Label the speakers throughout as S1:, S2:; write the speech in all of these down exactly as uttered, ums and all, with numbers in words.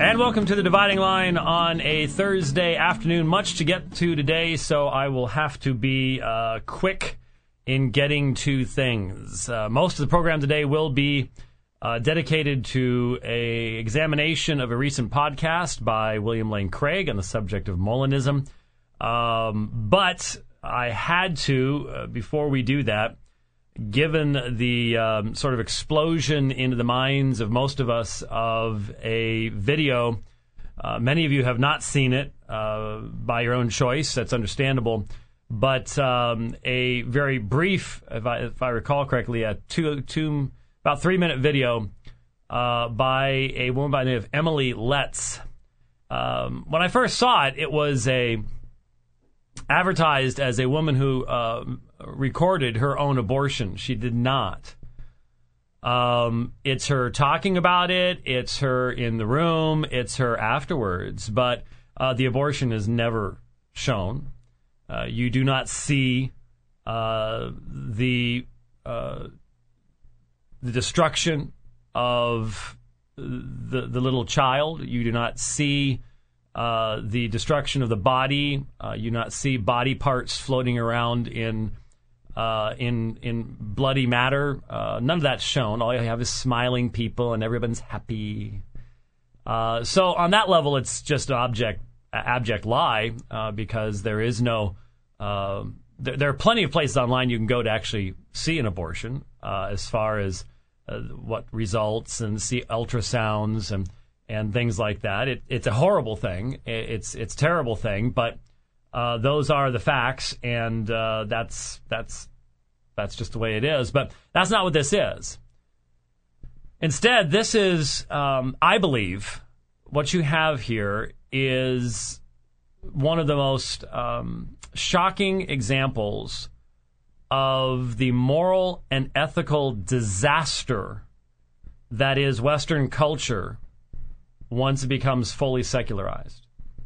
S1: And welcome to the Dividing Line on a Thursday afternoon. Much to get to today, so I will have to be uh, quick in getting to things. Uh, most of the program today will be uh, dedicated to a examination of a recent podcast by William Lane Craig on the subject of Molinism. Um, but I had to, uh, before we do that, given the um, sort of explosion into the minds of most of us of a video, uh, many of you have not seen it uh, by your own choice. That's understandable. But um, a very brief, if I, if I recall correctly, a two, two about three minute video uh, by a woman by the name of Emily Letts. Um, when I first saw it, it was a advertised as a woman who uh, recorded her own abortion. She did not. Um, it's her talking about it. It's her in the room. It's her afterwards. But uh, the abortion is never shown. Uh, you do not see uh, the uh, the destruction of the the little child. You do not see uh, the destruction of the body. Uh, you do not see body parts floating around in uh, in in bloody matter. Uh, none of that's shown. All you have is smiling people, and everyone's happy. Uh, so on that level, it's just an object. abject lie uh, because there is no uh, there, there are plenty of places online you can go to actually see an abortion uh, as far as uh, what results and see ultrasounds and and things like that. It, it's a horrible thing. It, it's it's a terrible thing, but uh, those are the facts, and uh, that's that's that's just the way it is. But that's not what this is. Instead, this is um, I believe what you have here is one of the most um, shocking examples of the moral and ethical disaster that is Western culture once it becomes fully secularized.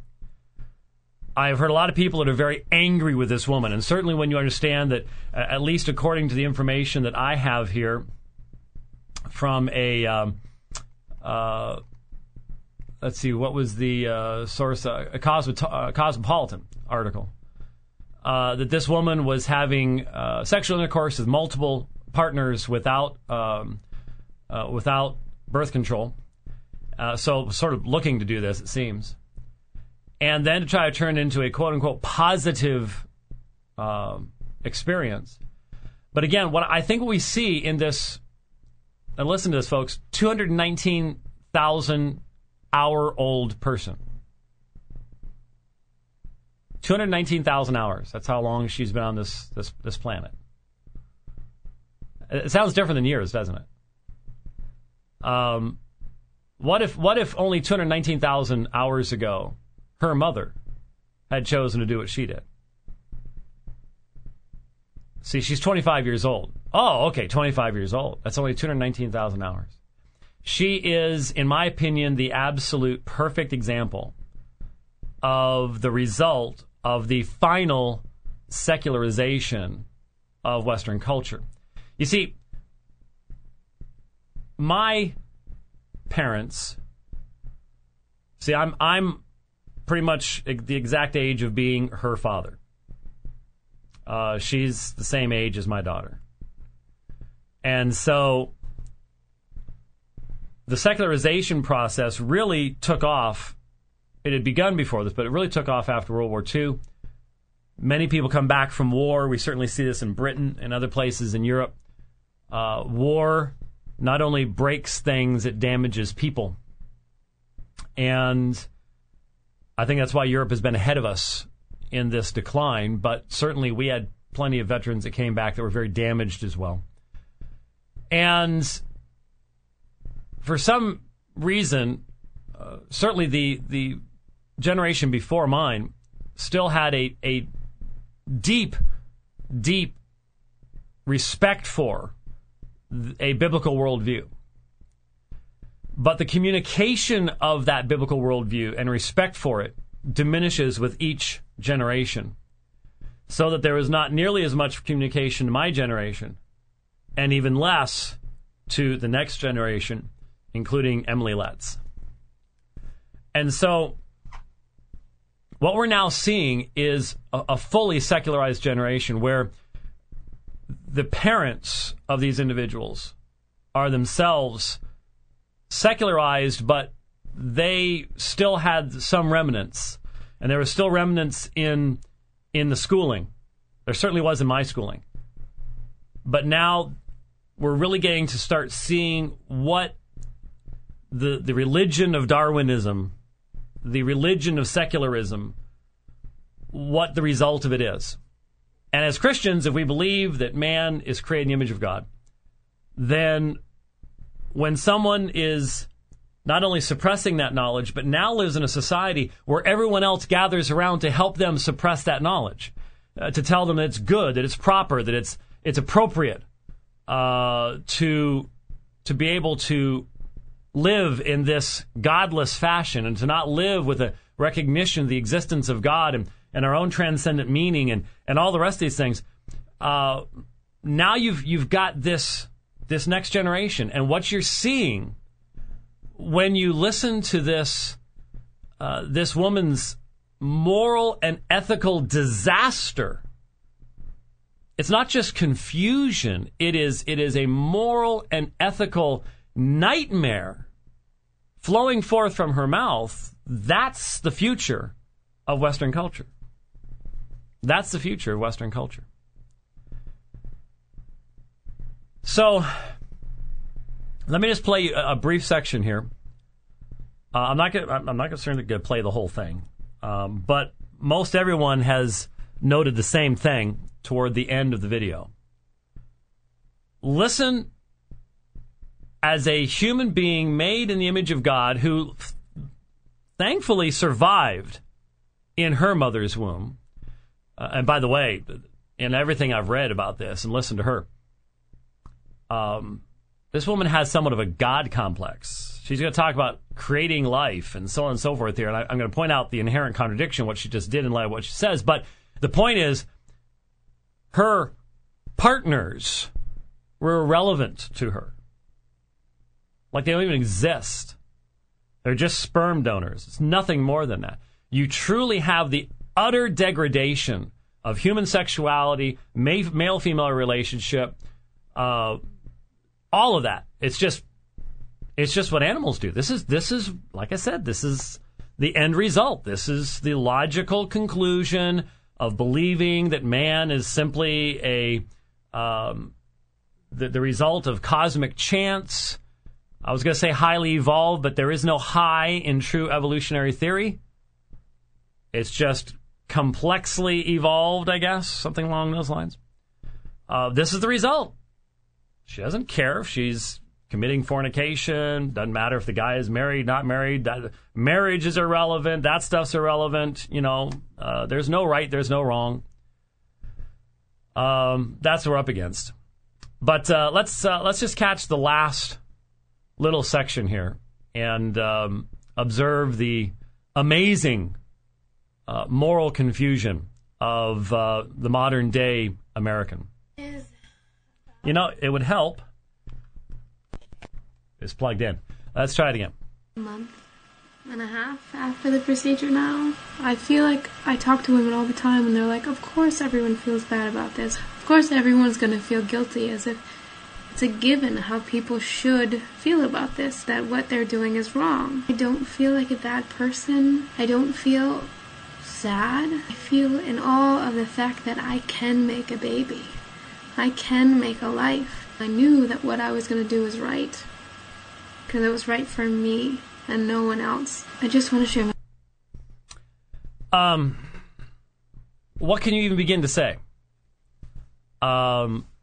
S1: I've heard a lot of people that are very angry with this woman, and certainly when you understand that, uh, at least according to the information that I have here from a... Um, uh, Let's see, what was the uh, source? Uh, a Cosmo- uh, Cosmopolitan article. Uh, that this woman was having uh, sexual intercourse with multiple partners without um, uh, without birth control. Uh, so sort of looking to do this, it seems. And then to try to turn it into a quote-unquote positive uh, experience. But again, what I think what we see in this, and listen to this, folks, two hundred nineteen thousand hour old person. two hundred nineteen thousand hours. That's how long she's been on this, this this planet. It sounds different than years, doesn't it? Um, what if what if only two hundred nineteen thousand hours ago, her mother had chosen to do what she did? See, she's twenty-five years old. Oh, okay, twenty-five years old. That's only two hundred nineteen thousand hours. She is, in my opinion, the absolute perfect example of the result of the final secularization of Western culture. You see, my parents, see, I'm I'm pretty much the exact age of being her father. Uh, she's the same age as my daughter. And so the secularization process really took off. It had begun before this, but it really took off after World War Two. Many people come back from war. We certainly see this in Britain and other places in Europe. Uh, war not only breaks things, it damages people. And I think that's why Europe has been ahead of us in this decline, but certainly we had plenty of veterans that came back that were very damaged as well. And for some reason, uh, certainly the the generation before mine still had a, a deep, deep respect for a biblical worldview. But the communication of that biblical worldview and respect for it diminishes with each generation, so that there is not nearly as much communication to my generation, and even less to the next generation, including Emily Letts. And so what we're now seeing is a, a fully secularized generation where the parents of these individuals are themselves secularized, but they still had some remnants. And there were still remnants in in the schooling. There certainly was in my schooling. But now we're really getting to start seeing what the the religion of Darwinism, the religion of secularism, what the result of it is. And as Christians, if we believe that man is created in the image of God, then when someone is not only suppressing that knowledge, but now lives in a society where everyone else gathers around to help them suppress that knowledge, uh, to tell them that it's good, that it's proper, that it's it's appropriate uh, to to be able to live in this godless fashion and to not live with a recognition of the existence of God and, and our own transcendent meaning and, and all the rest of these things. Uh, now you've you've got this this next generation, and what you're seeing when you listen to this uh, this woman's moral and ethical disaster, it's not just confusion. It is it is a moral and ethical nightmare flowing forth from her mouth. That's the future of Western culture. That's the future of Western culture. So, let me just play a, a brief section here. Uh, I'm not gonna, I'm not concerned to play the whole thing, um, but most everyone has noted the same thing toward the end of the video. Listen, as a human being made in the image of God, who thankfully survived in her mother's womb. Uh, and by the way, in everything I've read about this and listened to her, um, this woman has somewhat of a God complex. She's going to talk about creating life and so on and so forth here. And I, I'm going to point out the inherent contradiction, what she just did in light of what she says. But the point is, her partners were irrelevant to her. Like they don't even exist. They're just sperm donors. It's nothing more than that. You truly have the utter degradation of human sexuality, male-female relationship, uh, all of that. It's just, it's just what animals do. This is, this is, like I said, this is the end result. This is the logical conclusion of believing that man is simply a, um, the, the result of cosmic chance. I was going to say highly evolved, but there is no high in true evolutionary theory. It's just complexly evolved, I guess, something along those lines. Uh, this is the result. She doesn't care if she's committing fornication. Doesn't matter if the guy is married, not married. That, marriage is irrelevant. That stuff's irrelevant. You know, uh, there's no right, there's no wrong. Um, that's what we're up against. But uh, let's uh, let's just catch the last little section here and um, observe the amazing uh, moral confusion of uh, the modern day American. You know, it would help. It's plugged in. Let's try it again.
S2: A month and a half after the procedure now. I feel like I talk to women all the time and they're like, of course everyone feels bad about this. Of course everyone's going to feel guilty, as if it's a given how people should feel about this, that what they're doing is wrong. I don't feel like a bad person. I don't feel sad. I feel in awe of the fact that I can make a baby. I can make a life. I knew that what I was going to do was right, because it was right for me and no one else. I just want to share
S1: my... Um, what can you even begin to say? Um,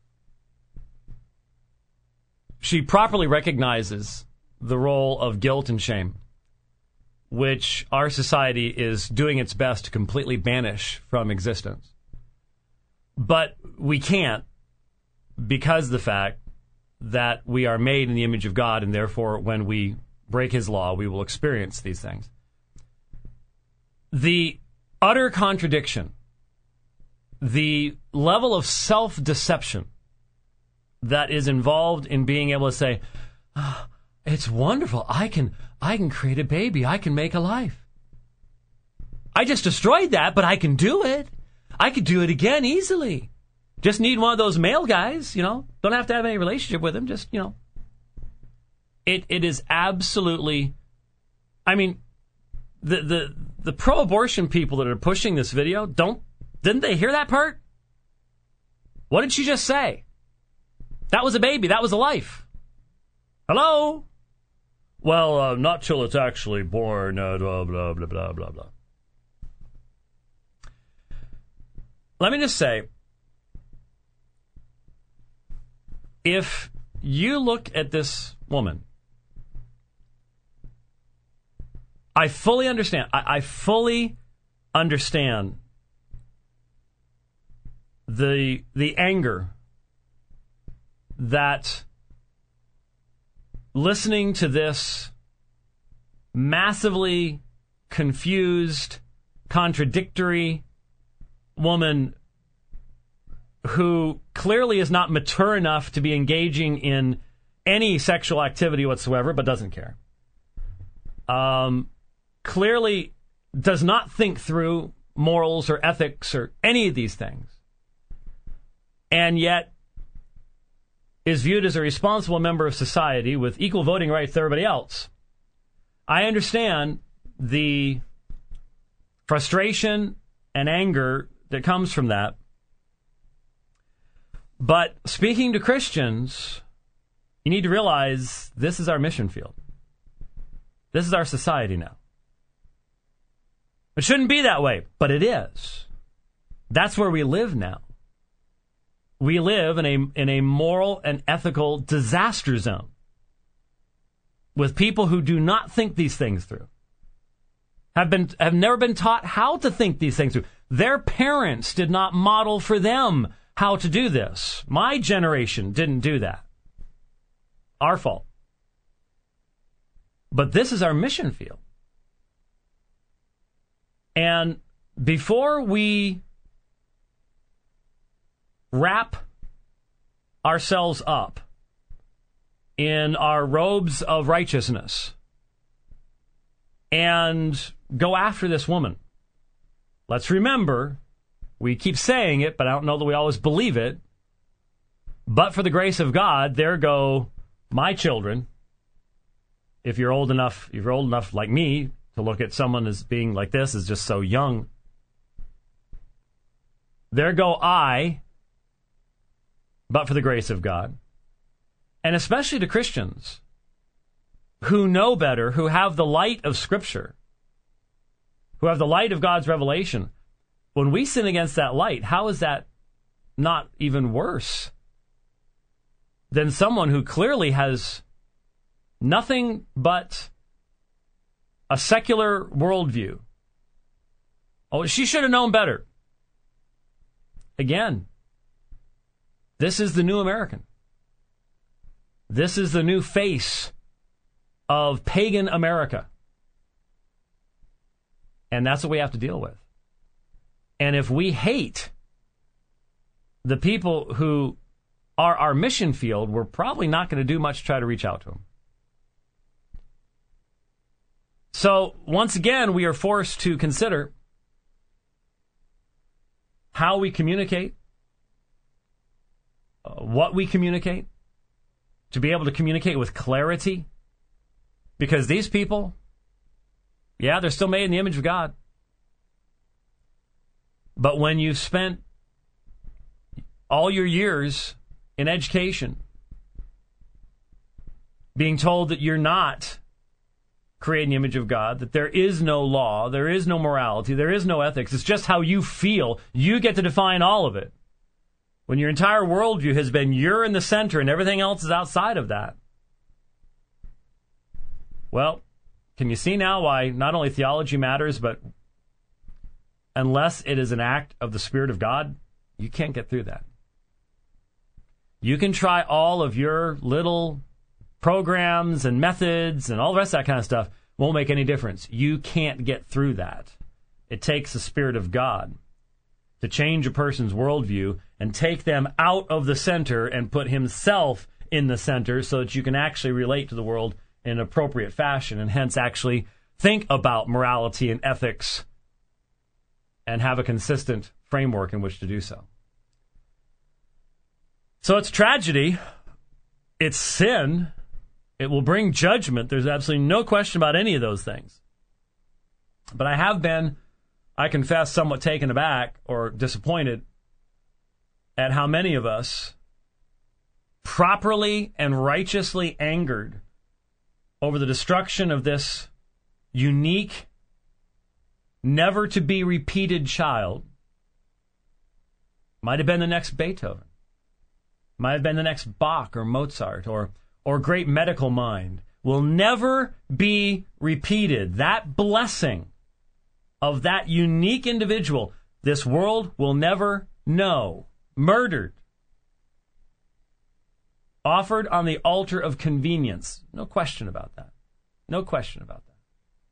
S1: she properly recognizes the role of guilt and shame, which our society is doing its best to completely banish from existence. But we can't, because of the fact that we are made in the image of God, and therefore when we break his law, we will experience these things. The utter contradiction, the level of self-deception that is involved in being able to say, oh, it's wonderful, I can I can create a baby. I can make a life. I just destroyed that, but I can do it. I could do it again easily. Just need one of those male guys, you know. Don't have to have any relationship with him. Just, you know. It It is absolutely, I mean, the the, the pro-abortion people that are pushing this video, don't, didn't they hear that part? What did she just say? That was a baby. That was a life. Hello? Well, uh, not till it's actually born, uh, blah, blah, blah, blah, blah, blah. Let me just say, if you look at this woman, I fully understand. I, I fully understand the the anger that listening to this massively confused, contradictory woman who clearly is not mature enough to be engaging in any sexual activity whatsoever, but doesn't care. Um, clearly does not think through morals or ethics or any of these things, and yet is viewed as a responsible member of society with equal voting rights to everybody else. I understand the frustration and anger that comes from that. But speaking to Christians, you need to realize this is our mission field. This is our society now. It shouldn't be that way, but it is. That's where we live now. We live in a in a moral and ethical disaster zone with people who do not think these things through. Have been have never been taught how to think these things through. Their parents did not model for them how to do this. My generation didn't do that. Our fault. But this is our mission field. And before we wrap ourselves up in our robes of righteousness and go after this woman, let's remember, we keep saying it, but I don't know that we always believe it, but for the grace of God, there go my children. If you're old enough, if you're old enough like me to look at someone as being like this, as just so young, there go I, but for the grace of God. And especially to Christians who know better, who have the light of Scripture, who have the light of God's revelation. When we sin against that light, how is that not even worse than someone who clearly has nothing but a secular worldview? Oh, she should have known better. Again, this is the new American. This is the new face of pagan America. And that's what we have to deal with. And if we hate the people who are our mission field, we're probably not going to do much to try to reach out to them. So, once again, we are forced to consider how we communicate, uh, what we communicate, to be able to communicate with clarity. Because these people, yeah, they're still made in the image of God. But when you've spent all your years in education being told that you're not created in the image of God, that there is no law, there is no morality, there is no ethics, it's just how you feel, you get to define all of it. When your entire worldview has been you're in the center and everything else is outside of that. Well, can you see now why not only theology matters, but unless it is an act of the Spirit of God, you can't get through that. You can try all of your little programs and methods and all the rest of that kind of stuff. Won't make any difference. You can't get through that. It takes the Spirit of God to change a person's worldview and take them out of the center and put himself in the center so that you can actually relate to the world in an appropriate fashion, and hence actually think about morality and ethics and have a consistent framework in which to do so. So it's tragedy. It's sin. It will bring judgment. There's absolutely no question about any of those things. But I have been, I confess, somewhat taken aback or disappointed at how many of us properly and righteously angered over the destruction of this unique, never-to-be-repeated child. Might have been the next Beethoven. Might have been the next Bach or Mozart or or great medical mind. Will never be repeated. That blessing of that unique individual, this world will never know. Murdered. Offered on the altar of convenience. No question about that. No question about that.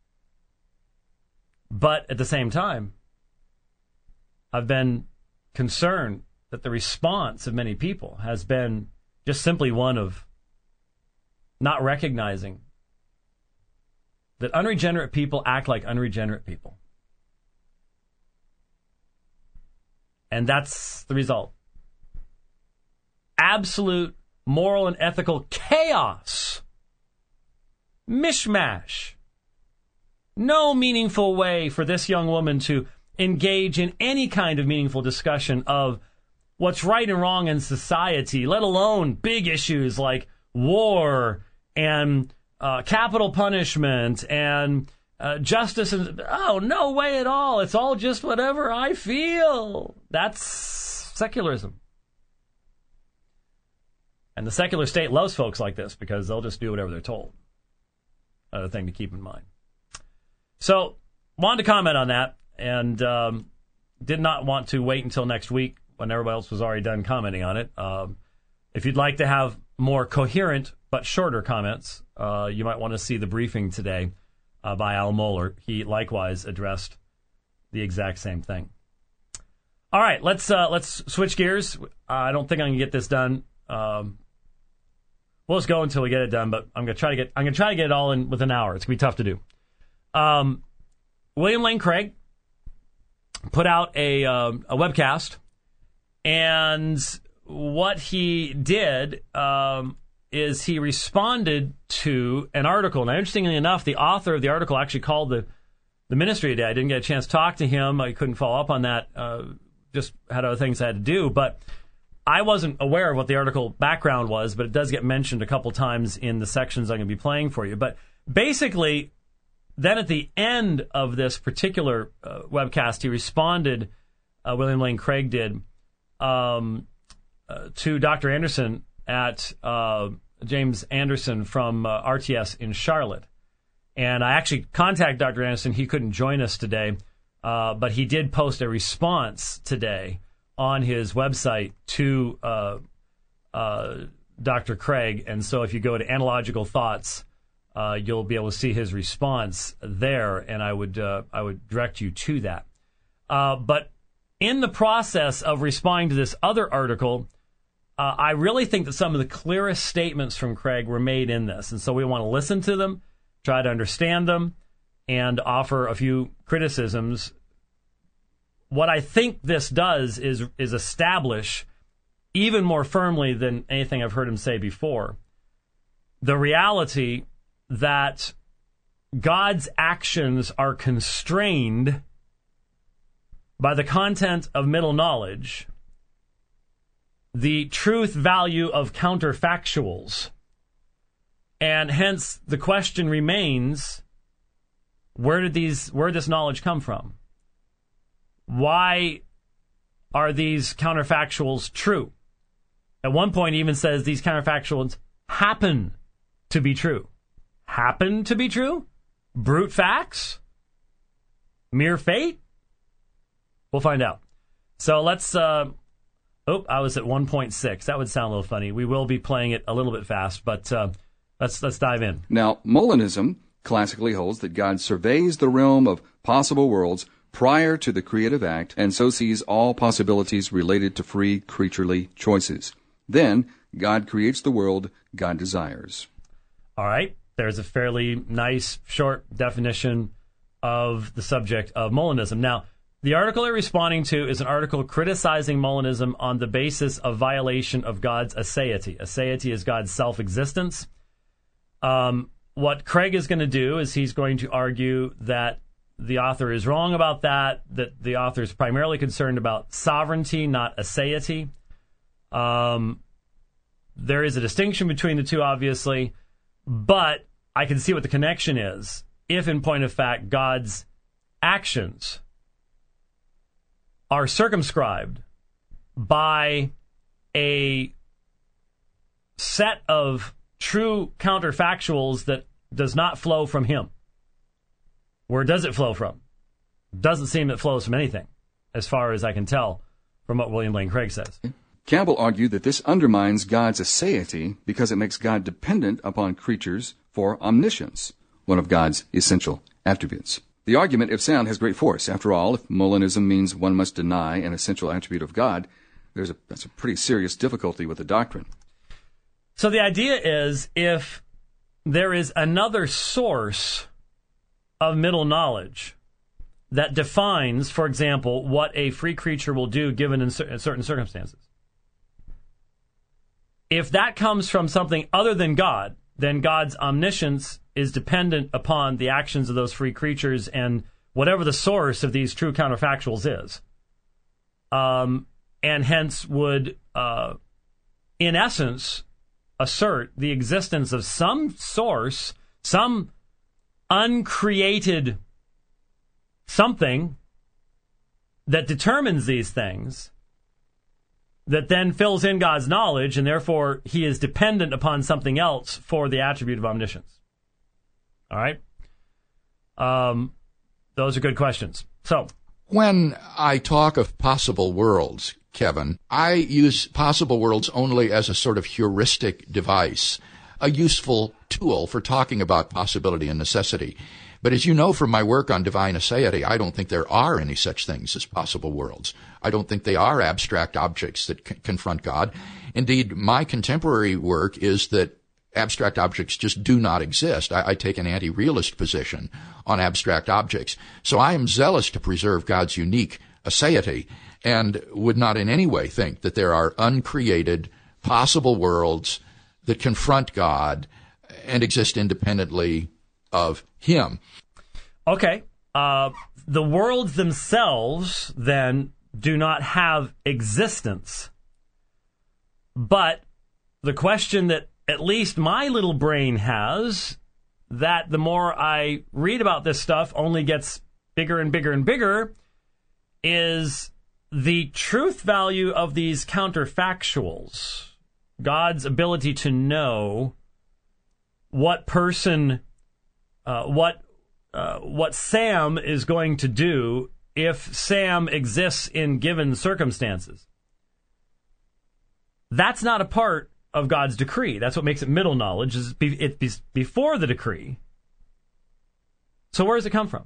S1: But at the same time, I've been concerned that the response of many people has been just simply one of not recognizing that unregenerate people act like unregenerate people. And that's the result. Absolute moral and ethical chaos. Mishmash. No meaningful way for this young woman to engage in any kind of meaningful discussion of what's right and wrong in society, let alone big issues like war and uh, capital punishment and uh, justice. And oh, no way at all. It's all just whatever I feel. That's secularism. And the secular state loves folks like this because they'll just do whatever they're told. Another thing to keep in mind. So, wanted to comment on that, and um, did not want to wait until next week when everybody else was already done commenting on it. Um, if you'd like to have more coherent but shorter comments, uh, you might want to see the briefing today uh, by Al Mohler. He likewise addressed the exact same thing. All right, let's uh, let's switch gears. Uh, I don't think I can get this done. Um, we'll just go until we get it done, but I'm gonna try to get I'm gonna try to get it all in with an hour. It's gonna be tough to do. Um, William Lane Craig put out a uh, a webcast, and what he did um, is he responded to an article. Now, interestingly enough, the author of the article actually called the the ministry today. I didn't get a chance to talk to him. I couldn't follow up on that. Uh, just had other things I had to do, but I wasn't aware of what the article background was, but it does get mentioned a couple times in the sections I'm going to be playing for you. But basically, then at the end of this particular uh, webcast, he responded, uh, William Lane Craig did, um, uh, to Doctor Anderson at uh, James Anderson from uh, R T S in Charlotte. And I actually contacted Doctor Anderson. He couldn't join us today, uh, but he did post a response today on his website to uh, uh, Doctor Craig. And so if you go to Analogical Thoughts, uh, you'll be able to see his response there, and I would uh, I would direct you to that. Uh, but in the process of responding to this other article, uh, I really think that some of the clearest statements from Craig were made in this. And so we want to listen to them, try to understand them, and offer a few criticisms. What I think this does is is establish, even more firmly than anything I've heard him say before, the reality that God's actions are constrained by the content of middle knowledge, the truth value of counterfactuals, and hence the question remains, where did these where did this knowledge come from? Why are these counterfactuals true? At one point, he even says these counterfactuals happen to be true. Happen to be true? Brute facts? Mere fate? We'll find out. So let's... Uh, oh, I was at one point six. That would sound a little funny. We will be playing it a little bit fast, but uh, let's let's dive in.
S3: Now, Molinism classically holds that God surveys the realm of possible worlds prior to the creative act, and so sees all possibilities related to free creaturely choices. Then, God creates the world God desires.
S1: All right. there's a fairly nice, short definition of the subject of Molinism. Now, the article they're responding to is an article criticizing Molinism on the basis of violation of God's aseity. Aseity is God's self-existence. Um, what Craig is going to do is he's going to argue that the author is wrong about that, that the author is primarily concerned about sovereignty, not aseity. Um, there is a distinction between the two, obviously, but I can see what the connection is if, in point of fact, God's actions are circumscribed by a set of true counterfactuals that does not flow from him. Where does it flow from? Doesn't seem it flows from anything, as far as I can tell from what William Lane Craig says.
S3: Campbell argued that this undermines God's aseity because it makes God dependent upon creatures for omniscience, one of God's essential attributes. The argument, if sound, has great force. After all, if Molinism means one must deny an essential attribute of God, there's a, that's a pretty serious difficulty with the doctrine.
S1: So the idea is, if there is another source of middle knowledge that defines, for example, what a free creature will do given in certain circumstances, if that comes from something other than God, then God's omniscience is dependent upon the actions of those free creatures and whatever the source of these true counterfactuals is. Um, and hence would, uh, in essence, assert the existence of some source, some uncreated something that determines these things, that then fills in God's knowledge, and therefore he is dependent upon something else for the attribute of omniscience. All right? Um, those are good questions. So,
S4: when I talk of possible worlds, Kevin, I use possible worlds only as a sort of heuristic device, a useful tool for talking about possibility and necessity. But as you know from my work on divine aseity, I don't think there are any such things as possible worlds. I don't think they are abstract objects that c- confront God. Indeed, my contemporary work is that abstract objects just do not exist. I, I take an anti-realist position on abstract objects. So I am zealous to preserve God's unique aseity and would not in any way think that there are uncreated possible worlds that confront God and exist independently of him.
S1: Okay. Uh, the worlds themselves, then, do not have existence. But the question that at least my little brain has, that the more I read about this stuff only gets bigger and bigger and bigger, is the truth value of these counterfactuals. God's ability to know what person, uh, what uh, what Sam is going to do if Sam exists in given circumstances. That's not a part of God's decree. That's what makes it middle knowledge, is it's before the decree. So where does it come from?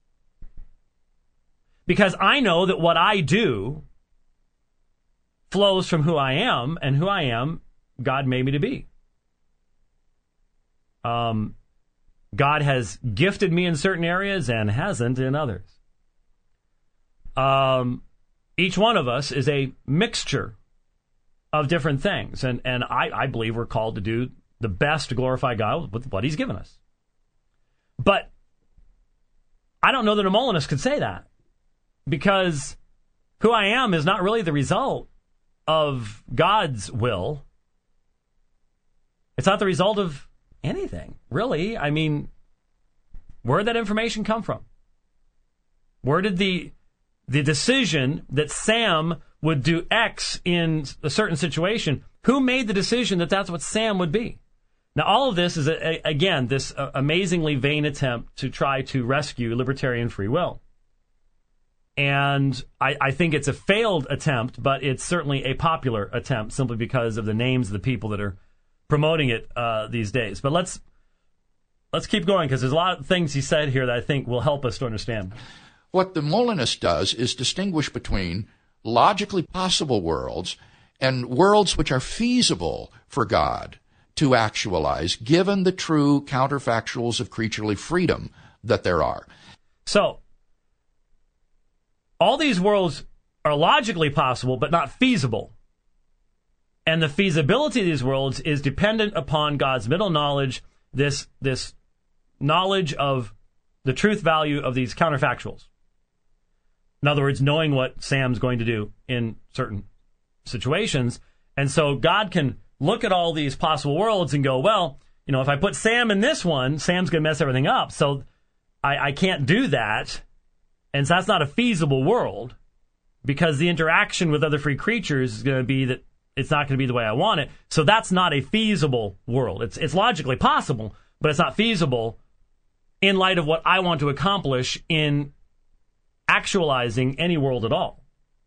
S1: Because I know that what I do flows from who I am, and who I am, God made me to be. Um, God has gifted me in certain areas and hasn't in others. Um, each one of us is a mixture of different things, and, and I, I believe we're called to do the best to glorify God with what he's given us. But I don't know that a Molinist could say that, because who I am is not really the result of God's will. It's not the result of anything, really. I mean, where did that information come from? Where did the the decision that Sam would do X in a certain situation, who made the decision that that's what Sam would be? Now, all of this is, a, a, again, this uh, amazingly vain attempt to try to rescue libertarian free will. And I, I think it's a failed attempt, but it's certainly a popular attempt simply because of the names of the people that are promoting it uh, these days. But let's let's keep going, because there's a lot of things he said here that I think will help us to understand.
S4: What the Molinist does is distinguish between logically possible worlds and worlds which are feasible for God to actualize, given the true counterfactuals of creaturely freedom that there are.
S1: So, all these worlds are logically possible, but not feasible. And the feasibility of these worlds is dependent upon God's middle knowledge, this, this knowledge of the truth value of these counterfactuals. In other words, knowing what Sam's going to do in certain situations. And so God can look at all these possible worlds and go, well, you know, if I put Sam in this one, Sam's going to mess everything up. So I, I can't do that. And so that's not a feasible world, because the interaction with other free creatures is going to be that it's not going to be the way I want it. So that's not a feasible world. It's it's logically possible, but it's not feasible in light of what I want to accomplish in actualizing any world at all.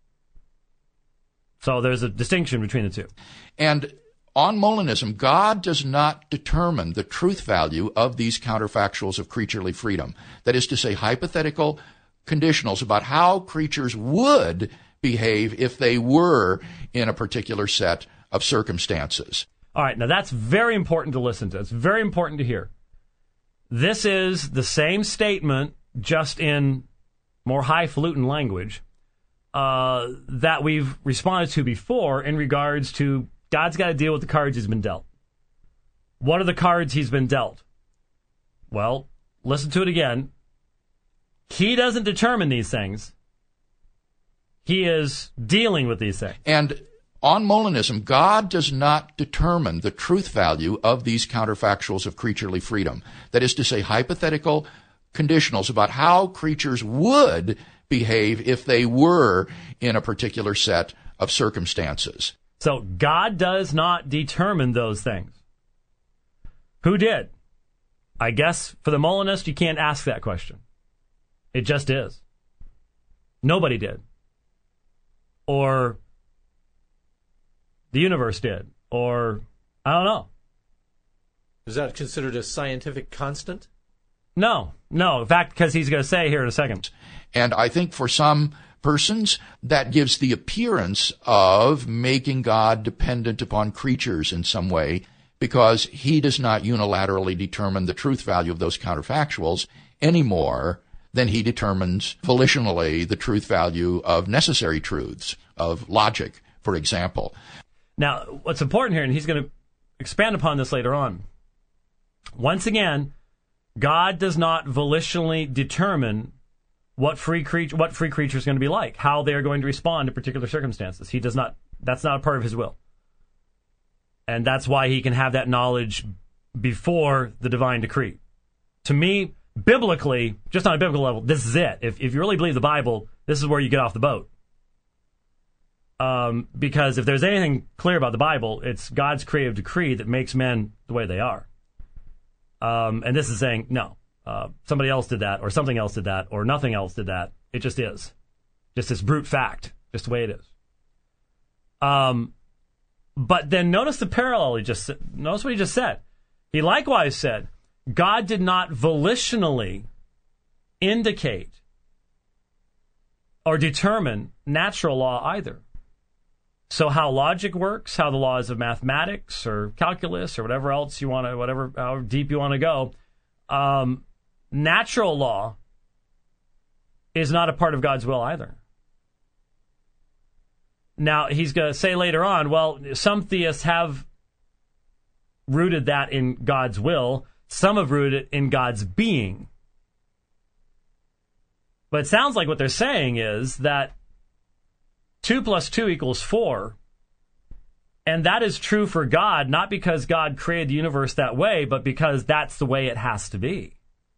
S1: So there's a distinction between the two.
S4: And on Molinism, God does not determine the truth value of these counterfactuals of creaturely freedom. That is to say, hypothetical conditionals about how creatures would behave if they were in a particular set of circumstances.
S1: All right, now that's very important to listen to. It's very important to hear. This is the same statement, just in more highfalutin language, uh, that we've responded to before in regards to God's got to deal with the cards he's been dealt. What are the cards he's been dealt? Well, listen to it again. He doesn't determine these things. He is dealing with these things.
S4: And on Molinism, God does not determine the truth value of these counterfactuals of creaturely freedom. That is to say, hypothetical conditionals about how creatures would behave if they were in a particular set of circumstances.
S1: So God does not determine those things. Who did? I guess for the Molinist, you can't ask that question. It just is. Nobody did. Or the universe did. Or, I don't know.
S5: Is that considered a scientific constant?
S1: No. No. In fact, because he's going to say here in a second.
S4: And I think for some persons, that gives the appearance of making God dependent upon creatures in some way, because he does not unilaterally determine the truth value of those counterfactuals any more than he determines volitionally the truth value of necessary truths, of logic, for example.
S1: Now, what's important here, and he's going to expand upon this later on, once again, God does not volitionally determine what free creature, what free creature is going to be like, how they are going to respond to particular circumstances. He does not. That's not a part of his will, and that's why he can have that knowledge before the divine decree. To me, biblically, just on a biblical level, this is it. If if you really believe the Bible, this is where you get off the boat. Um, because if there's anything clear about the Bible, it's God's creative decree that makes men the way they are. Um, and this is saying, no, uh, somebody else did that, or something else did that, or nothing else did that. It just is. Just this brute fact, just the way it is. Um, but then notice the parallel he just notice what he just said. He likewise said, God did not volitionally indicate or determine natural law either. So how logic works, how the laws of mathematics or calculus or whatever else you want to, whatever, however deep you want to go, um, natural law is not a part of God's will either. Now, he's going to say later on, well, some theists have rooted that in God's will. Some have rooted it in God's being. But it sounds like what they're saying is that two plus two equals four. And that is true for God, not because God created the universe that way, but because that's the way it has to be.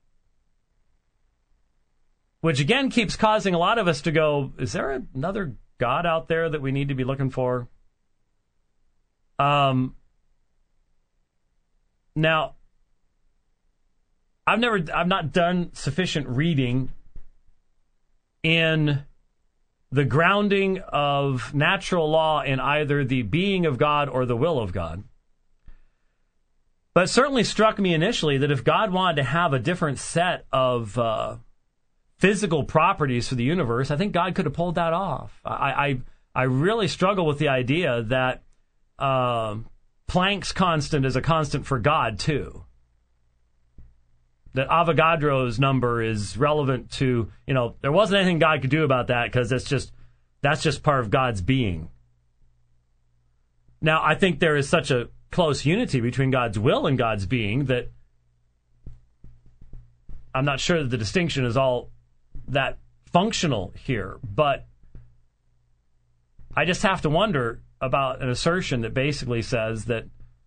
S1: Which again keeps causing a lot of us to go, is there another God out there that we need to be looking for? Um. Now, I've never, I've not done sufficient reading in the grounding of natural law in either the being of God or the will of God. But it certainly struck me initially that if God wanted to have a different set of uh, physical properties for the universe, I think God could have pulled that off. I I, I really struggle with the idea that uh, Planck's constant is a constant for God, too. That Avogadro's number is relevant to, you know, there wasn't anything God could do about that because it's just, that's just part of God's being. Now, I think there is such a close unity between God's will and God's being that I'm not sure that the distinction is all that functional here, but I just have to wonder about an assertion that basically says that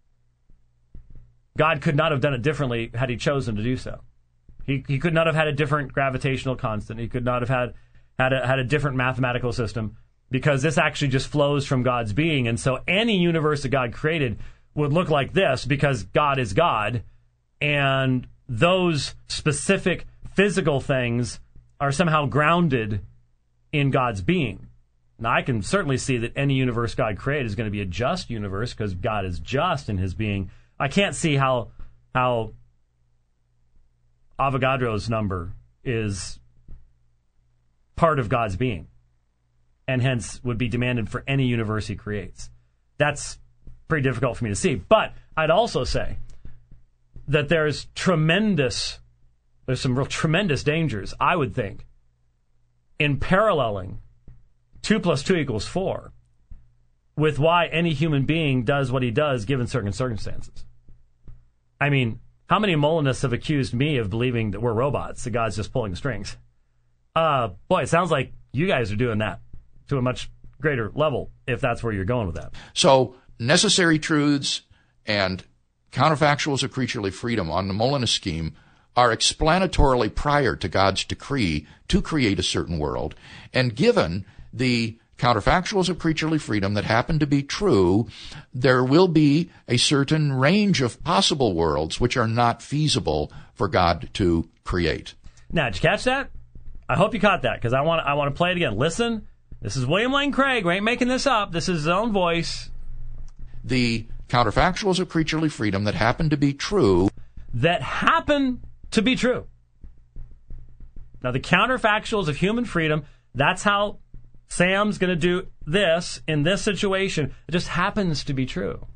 S1: God could not have done it differently had he chosen to do so. He he could not have had a different gravitational constant. He could not have had had a, had a different mathematical system, because this actually just flows from God's being. And so any universe that God created would look like this because God is God, and those specific physical things are somehow grounded in God's being. Now, I can certainly see that any universe God created is going to be a just universe because God is just in his being. I can't see how how Avogadro's number is part of God's being and hence would be demanded for any universe he creates. That's pretty difficult for me to see. But I'd also say that there's tremendous, there's some real tremendous dangers, I would think, in paralleling two plus two equals four with why any human being does what he does given certain circumstances. I mean, how many Molinists have accused me of believing that we're robots, that God's just pulling the strings? Uh, boy, it sounds like you guys are doing that to a much greater level, if that's where you're going with that.
S4: So, necessary truths and counterfactuals of creaturely freedom on the Molinist scheme are explanatorily prior to God's decree to create a certain world, and given the counterfactuals of creaturely freedom that happen to be true, there will be a certain range of possible worlds which are not feasible for God to create.
S1: Now, did you catch that? I hope you caught that, because I want I want to play it again. Listen, this is William Lane Craig. We ain't making this up. This is his own voice.
S4: The counterfactuals of creaturely freedom that happen to be true.
S1: That happen to be true. Now, the counterfactuals of human freedom, that's how Sam's going to do this in this situation. It just happens to be true.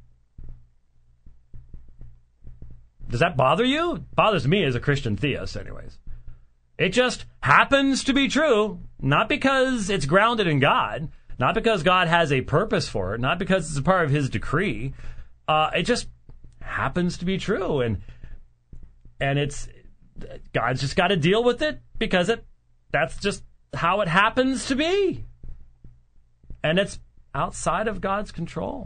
S1: Does that bother you? It bothers me as a Christian theist, anyways. It just happens to be true, not because it's grounded in God, not because God has a purpose for it, not because it's a part of his decree. Uh, it just happens to be true, and and it's God's just got to deal with it because it that's just how it happens to be. And it's outside of God's control.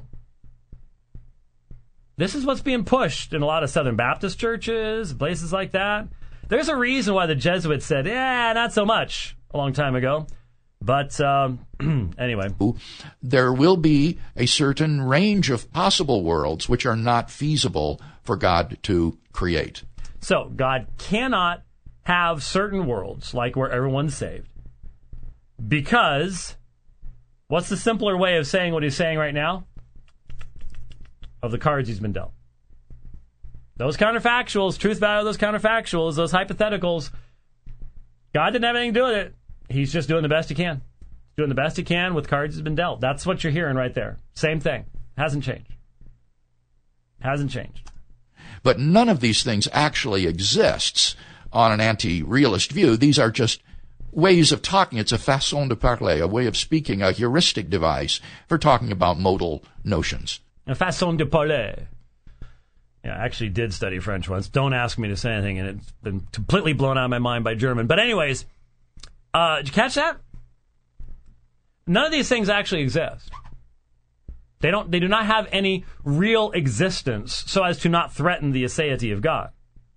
S1: This is what's being pushed in a lot of Southern Baptist churches, places like that. There's a reason why the Jesuits said, yeah, not so much, a long time ago. But um, anyway.
S4: There will be a certain range of possible worlds which are not feasible for God to create.
S1: So God cannot have certain worlds, like where everyone's saved. Because, what's the simpler way of saying what he's saying right now? Of the cards he's been dealt. Those counterfactuals, truth value of those counterfactuals, those hypotheticals, God didn't have anything to do with it. He's just doing the best he can. Doing the best he can with cards he's been dealt. That's what you're hearing right there. Same thing. Hasn't changed. Hasn't changed.
S4: But none of these things actually exists on an anti-realist view. These are just ways of talking. It's a façon de parler, a way of speaking, a heuristic device for talking about modal notions.
S1: A façon de parler. Yeah, I actually did study French once. Don't ask me to say anything, and it's been completely blown out of my mind by German. But anyways, uh, did you catch that? None of these things actually exist. They don't. They do not have any real existence so as to not threaten the aseity of God.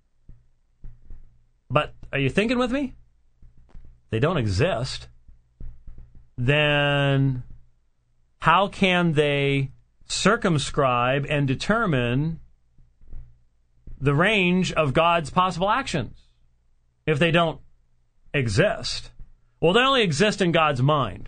S1: But are you thinking with me? They don't exist. Then how can they circumscribe and determine the range of God's possible actions if they don't exist? Well, they only exist in God's mind.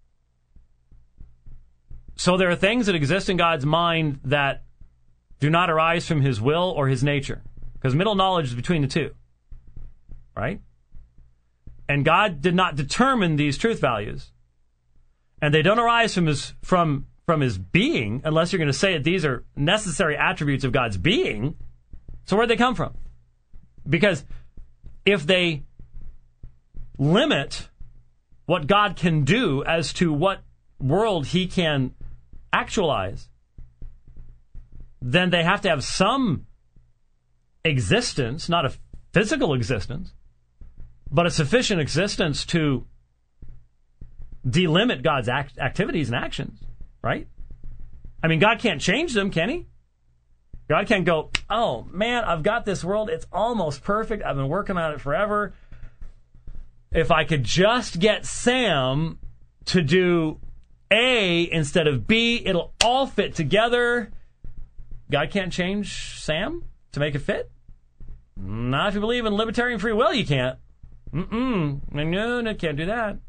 S1: So there are things that exist in God's mind that do not arise from his will or his nature, because middle knowledge is between the two, right? And God did not determine these truth values, and they don't arise from his from from his being, unless you're going to say that these are necessary attributes of God's being. So where'd they come from? Because if they limit what God can do as to what world he can actualize, then they have to have some existence, not a physical existence, but a sufficient existence to delimit God's act- activities and actions, right? I mean, God can't change them, can he? God can't go, oh, man, I've got this world. It's almost perfect. I've been working on it forever. If I could just get Sam to do A instead of B, it'll all fit together. God can't change Sam to make it fit? Not if you believe in libertarian free will, you can't. Mm-mm. No, no, can't do that.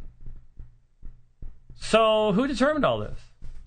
S1: So, who determined all this?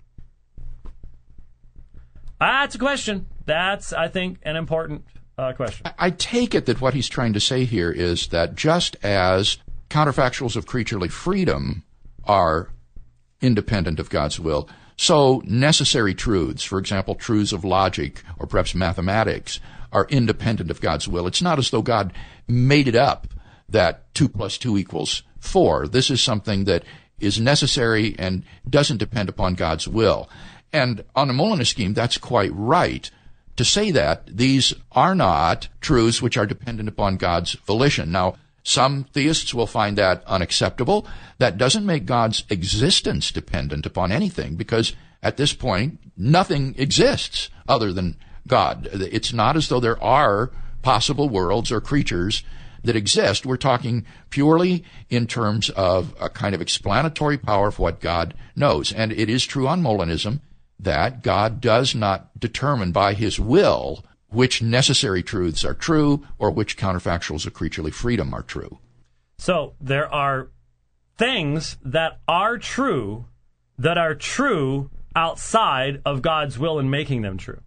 S1: That's a question. That's, I think, an important uh, question.
S4: I take it that what he's trying to say here is that just as counterfactuals of creaturely freedom are independent of God's will, so necessary truths, for example, truths of logic or perhaps mathematics, are independent of God's will. It's not as though God made it up that two plus two equals four. This is something that is necessary and doesn't depend upon God's will. And on the Molinist scheme, that's quite right to say that these are not truths which are dependent upon God's volition. Now, some theists will find that unacceptable. That doesn't make God's existence dependent upon anything, because at this point, nothing exists other than God. It's not as though there are possible worlds or creatures that exist. We're talking purely in terms of a kind of explanatory power of what God knows. And it is true on Molinism that God does not determine by his will which necessary truths are true or which counterfactuals of creaturely freedom are true.
S1: So there are things that are true that are true outside of God's will in making them true.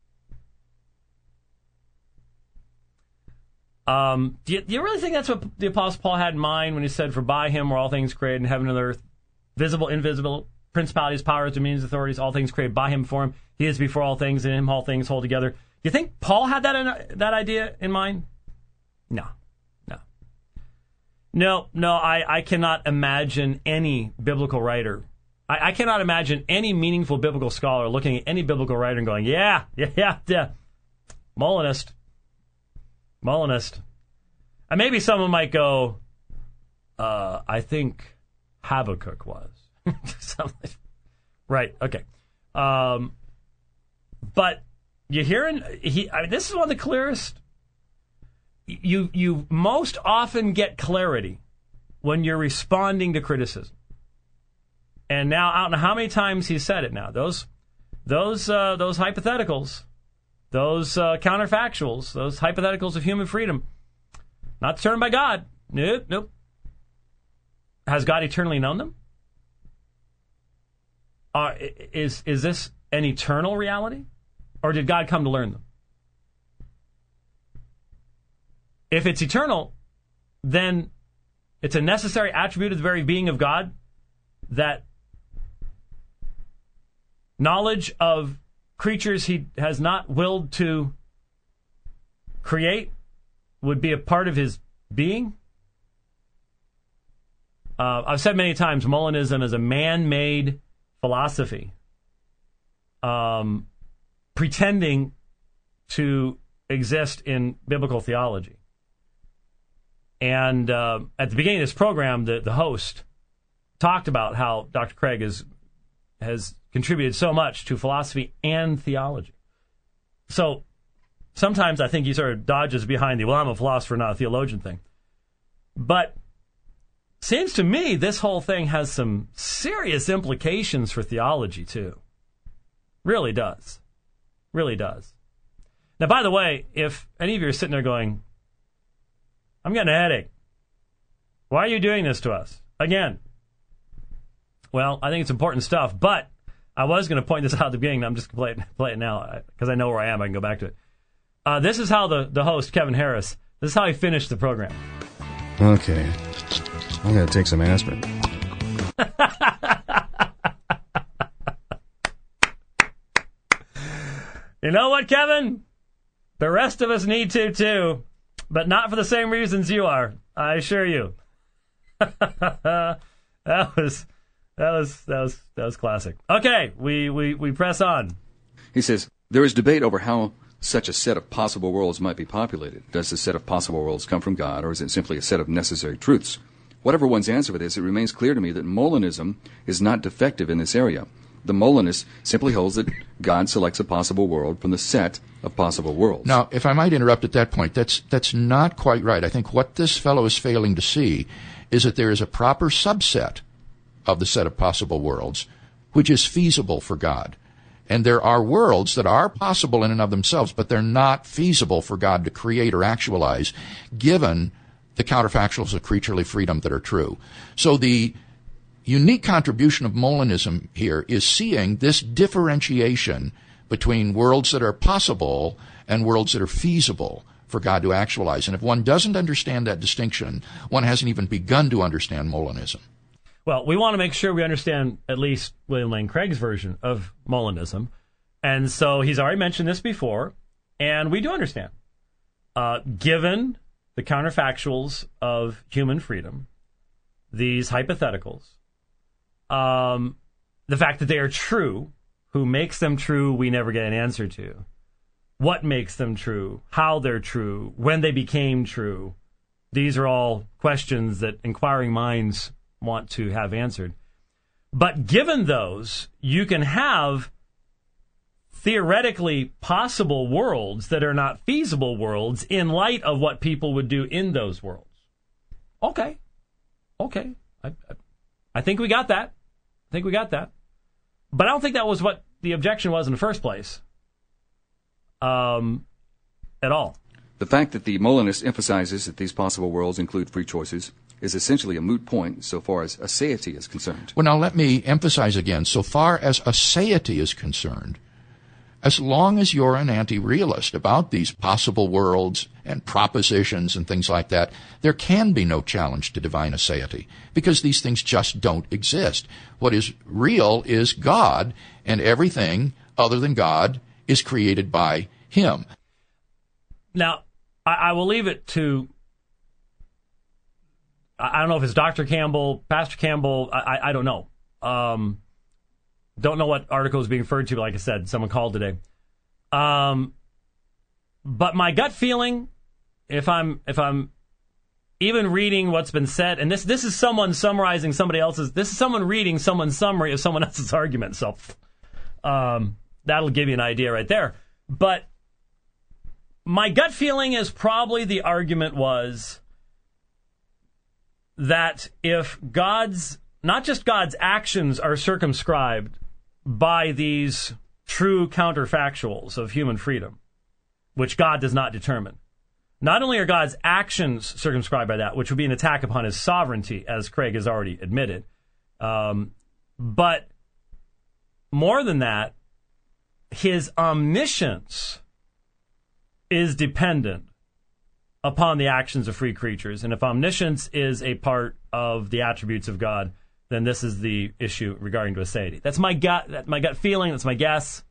S1: Um, do, you, do you really think that's what the Apostle Paul had in mind when he said, for by him were all things created in heaven and earth, visible, invisible, principalities, powers, dominions, authorities, all things created by him, for him. He is before all things, and in him all things hold together. Do you think Paul had that in, that idea in mind? No. No. No, no, I, I cannot imagine any biblical writer. I, I cannot imagine any meaningful biblical scholar looking at any biblical writer and going, yeah, yeah, yeah, yeah. Molinist. Molinist. And maybe someone might go, uh, I think Habakkuk was. Something. Right, okay. Um, but you hearing, he, I mean, this is one of the clearest. You, you most often get clarity when you're responding to criticism. And now, I don't know how many times he said it now. Those, those, uh, those hypotheticals, those uh, counterfactuals, those hypotheticals of human freedom, not determined by God. Nope, nope. Has God eternally known them? Uh, is is this an eternal reality? Or did God come to learn them? If it's eternal, then it's a necessary attribute of the very being of God that knowledge of creatures he has not willed to create would be a part of his being. Uh, I've said many times, Molinism is a man-made philosophy, um, pretending to exist in biblical theology. And uh, at the beginning of this program, the, the host talked about how Doctor Craig is, has contributed so much to philosophy and theology. So sometimes I think he sort of dodges behind the, well, I'm a philosopher, not a theologian thing. But seems to me this whole thing has some serious implications for theology, too. Really does. Really does. Now, by the way, if any of you are sitting there going, I'm getting a headache. Why are you doing this to us? Again. Well, I think it's important stuff, but I was going to point this out at the beginning. I'm just going to play it now because I know where I am. I can go back to it. Uh, this is how the, the host, Kevin Harris, this is how he finished the program.
S3: Okay. I'm going to take some aspirin.
S1: You know what, Kevin? The rest of us need to, too. But not for the same reasons you are. I assure you. that was... That was that was that was classic. Okay, we, we, we press on.
S3: He says, there is debate over how such a set of possible worlds might be populated. Does the set of possible worlds come from God, or is it simply a set of necessary truths? Whatever one's answer for this, it remains clear to me that Molinism is not defective in this area. The Molinist simply holds that God selects a possible world from the set of possible worlds.
S4: Now, if I might interrupt at that point, that's that's not quite right. I think what this fellow is failing to see is that there is a proper subset of the set of possible worlds, which is feasible for God. And there are worlds that are possible in and of themselves, but they're not feasible for God to create or actualize, given the counterfactuals of creaturely freedom that are true. So the unique contribution of Molinism here is seeing this differentiation between worlds that are possible and worlds that are feasible for God to actualize. And if one doesn't understand that distinction, one hasn't even begun to understand Molinism.
S1: Well, we want to make sure we understand at least William Lane Craig's version of Molinism. And so he's already mentioned this before, and we do understand. Uh, given the counterfactuals of human freedom, these hypotheticals, um, the fact that they are true, who makes them true, we never get an answer to. What makes them true, how they're true, when they became true, these are all questions that inquiring minds want to have answered. But given those, you can have theoretically possible worlds that are not feasible worlds in light of what people would do in those worlds. Okay. Okay. I, I, I think we got that. I think we got that. But I don't think that was what the objection was in the first place. Um, at all.
S3: The fact that the Molinist emphasizes that these possible worlds include free choices is essentially a moot point so far as aseity is concerned.
S4: Well, now let me emphasize again, so far as aseity is concerned, as long as you're an anti-realist about these possible worlds and propositions and things like that, there can be no challenge to divine aseity, because these things just don't exist. What is real is God, and everything other than God is created by Him.
S1: Now, I, I will leave it to, I don't know if it's Doctor Campbell, Pastor Campbell, I, I, I don't know. Um, don't know what article is being referred to, but like I said, someone called today. Um, but my gut feeling, if I'm if I'm even reading what's been said, and this this is someone summarizing somebody else's, this is someone reading someone's summary of someone else's argument, so um, that'll give you an idea right there. But my gut feeling is probably the argument was that if God's, not just God's actions are circumscribed by these true counterfactuals of human freedom, which God does not determine. Not only are God's actions circumscribed by that, which would be an attack upon his sovereignty, as Craig has already admitted, um, but more than that, his omniscience is dependent upon the actions of free creatures. And if omniscience is a part of the attributes of God, then this is the issue regarding to aseity. That's my gut, that's my gut feeling, that's my guess.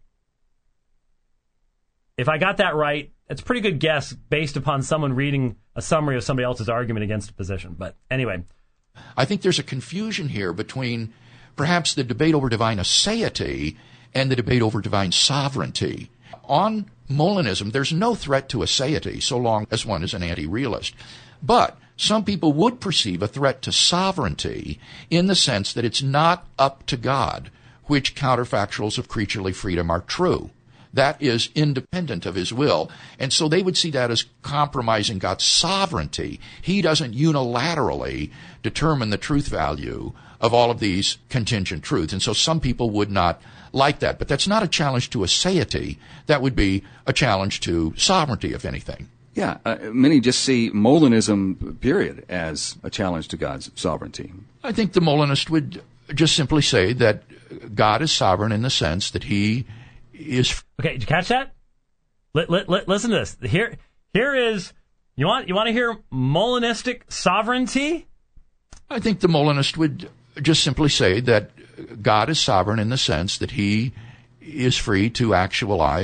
S1: If I got that right, it's a pretty good guess based upon someone reading a summary of somebody else's argument against a position. But anyway.
S4: I think there's a confusion here between perhaps the debate over divine aseity and the debate over divine sovereignty. On Molinism, there's no threat to aseity so long as one is an anti-realist. But some people would perceive a threat to sovereignty in the sense that it's not up to God which counterfactuals of creaturely freedom are true. That is independent of his will. And so they would see that as compromising God's sovereignty. He doesn't unilaterally determine the truth value of all of these contingent truths. And so some people would not like that. But that's not a challenge to aseity. That would be a challenge to sovereignty, if anything.
S3: Yeah, uh, many just see Molinism, period, as a challenge to God's sovereignty.
S4: I think the Molinist would just simply say that God is sovereign in the sense that he is...
S1: Okay, did you catch that? Let, let, let, listen to this. Here, here is... You want, you want to hear Molinistic sovereignty?
S4: I think the Molinist would just simply say that God is sovereign in the sense that he is free to actualize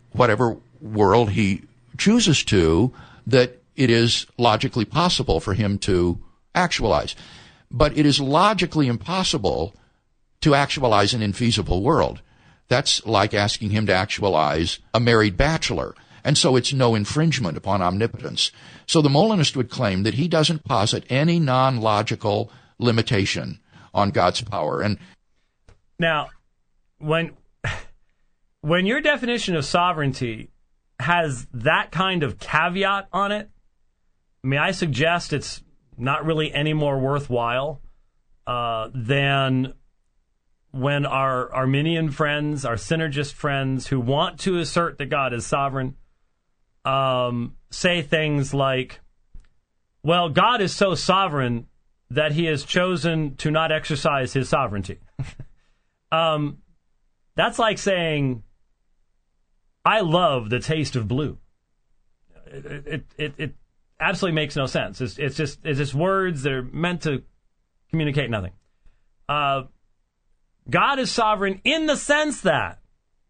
S4: whatever world he chooses to that it is logically possible for him to actualize. But it is logically impossible to actualize an infeasible world. That's like asking him to actualize a married bachelor. And so it's no infringement upon omnipotence. So the Molinist would claim that he doesn't posit any non-logical limitation on God's power. And
S1: now, when when your definition of sovereignty has that kind of caveat on it, I mean, I suggest it's not really any more worthwhile uh, than when our Arminian friends, our synergist friends who want to assert that God is sovereign, um, say things like, well, God is so sovereign that he has chosen to not exercise his sovereignty. um, that's like saying, I love the taste of blue. It, it, it, it absolutely makes no sense. It's, it's just it's just words that are meant to communicate nothing. Uh, God is sovereign in the sense that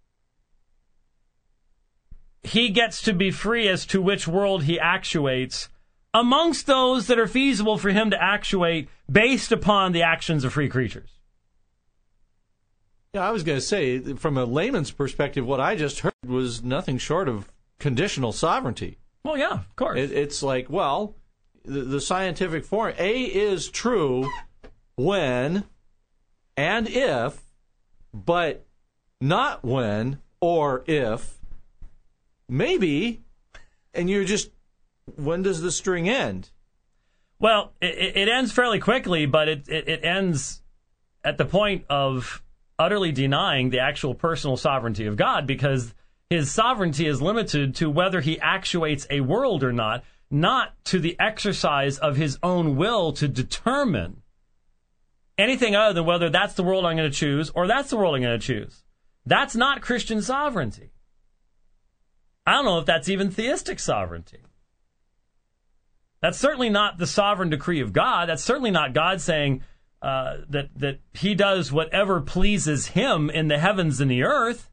S1: he gets to be free as to which world he actuates amongst those that are feasible for him to actuate based upon the actions of free creatures.
S5: Yeah, I was going to say, from a layman's perspective, what I just heard was nothing short of conditional sovereignty.
S1: Well, yeah, of course.
S5: It, it's like, well, the, the scientific form, A is true when and if, but not when or if, maybe, and you're just, when does the string end?
S1: Well, it, it ends fairly quickly, but it, it, it ends at the point of utterly denying the actual personal sovereignty of God, because his sovereignty is limited to whether he actuates a world or not, not to the exercise of his own will to determine anything other than whether that's the world I'm going to choose or that's the world I'm going to choose. That's not Christian sovereignty. I don't know if that's even theistic sovereignty. That's certainly not the sovereign decree of God. That's certainly not God saying uh, that, that he does whatever pleases him in the heavens and the earth.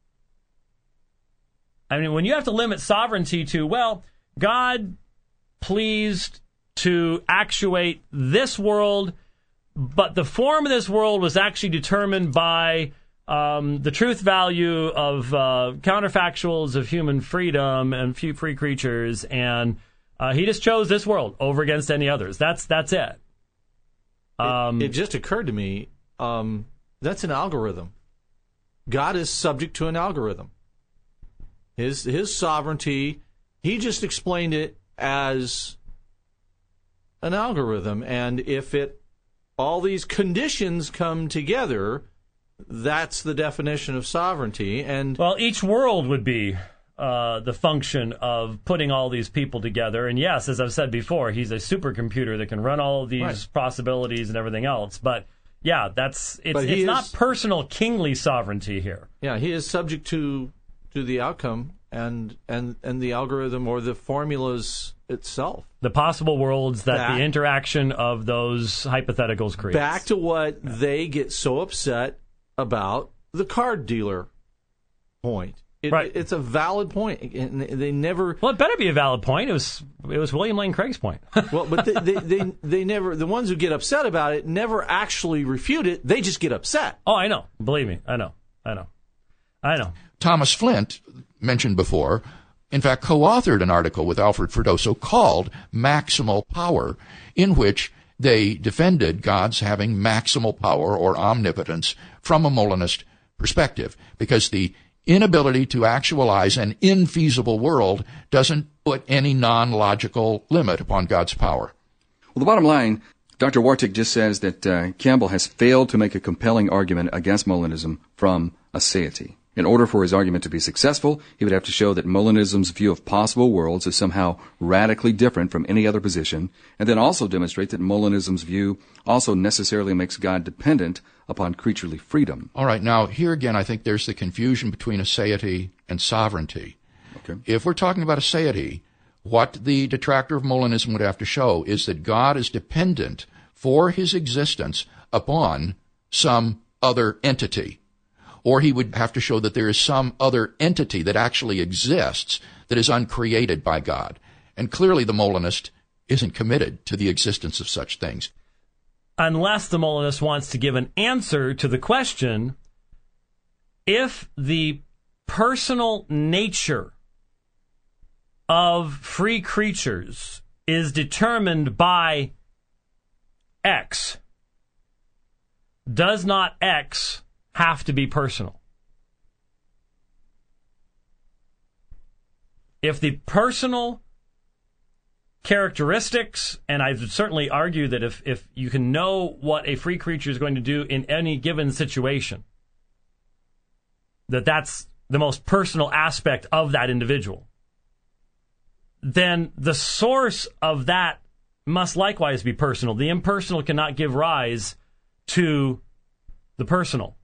S1: I mean, when you have to limit sovereignty to, well, God pleased to actuate this world, but the form of this world was actually determined by um, the truth value of uh, counterfactuals of human freedom and few free creatures, and uh, he just chose this world over against any others. That's that's it. Um,
S5: it, it just occurred to me, um, that's an algorithm. God is subject to an algorithm. His his sovereignty, he just explained it as an algorithm, and if it all these conditions come together, that's the definition of sovereignty. And
S1: well, each world would be uh, the function of putting all these people together. And yes, as I've said before, he's a supercomputer that can run all of these
S5: right.
S1: possibilities and everything else. But yeah, that's it's
S5: But
S1: it's
S5: is,
S1: not personal kingly sovereignty here.
S5: Yeah, he is subject to to the outcome and and and the algorithm or the formulas itself.
S1: The possible worlds that
S5: back,
S1: the interaction of those hypotheticals creates.
S5: Back to what yeah. they get so upset about, the card dealer point. It,
S1: right.
S5: It's a valid point. And they never.
S1: Well, it better be a valid point. It was it was William Lane Craig's point.
S5: Well, but they, they, they, they never, the ones who get upset about it never actually refute it. They just get upset.
S1: Oh, I know. Believe me. I know. I know. I know.
S4: Thomas Flint, mentioned before, in fact, co-authored an article with Alfred Ferdoso called Maximal Power, in which they defended God's having maximal power or omnipotence from a Molinist perspective, because the inability to actualize an infeasible world doesn't put any non-logical limit upon God's power.
S3: Well, the bottom line, Doctor Wartic just says that uh, Campbell has failed to make a compelling argument against Molinism from aseity. In order for his argument to be successful, he would have to show that Molinism's view of possible worlds is somehow radically different from any other position, and then also demonstrate that Molinism's view also necessarily makes God dependent upon creaturely freedom.
S4: All right, now, here again, I think there's the confusion between aseity and sovereignty.
S3: Okay.
S4: If we're talking about aseity, what the detractor of Molinism would have to show is that God is dependent for his existence upon some other entity, or he would have to show that there is some other entity that actually exists that is uncreated by God. And clearly the Molinist isn't committed to the existence of such things.
S1: Unless the Molinist wants to give an answer to the question, if the personal nature of free creatures is determined by X, does not X have to be personal? If the personal characteristics, and I would certainly argue that if, if you can know what a free creature is going to do in any given situation, that that's the most personal aspect of that individual, then the source of that must likewise be personal. The impersonal cannot give rise to the personal.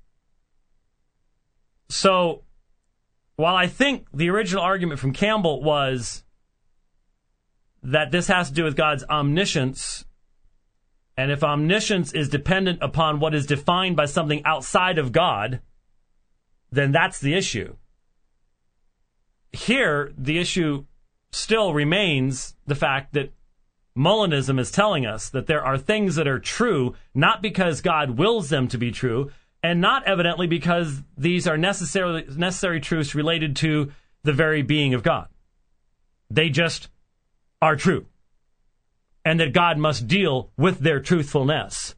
S1: So, while I think the original argument from Campbell was that this has to do with God's omniscience, and if omniscience is dependent upon what is defined by something outside of God, then that's the issue. Here, the issue still remains the fact that Molinism is telling us that there are things that are true, not because God wills them to be true, and not evidently because these are necessarily necessary truths related to the very being of God. They just are true, and that God must deal with their truthfulness.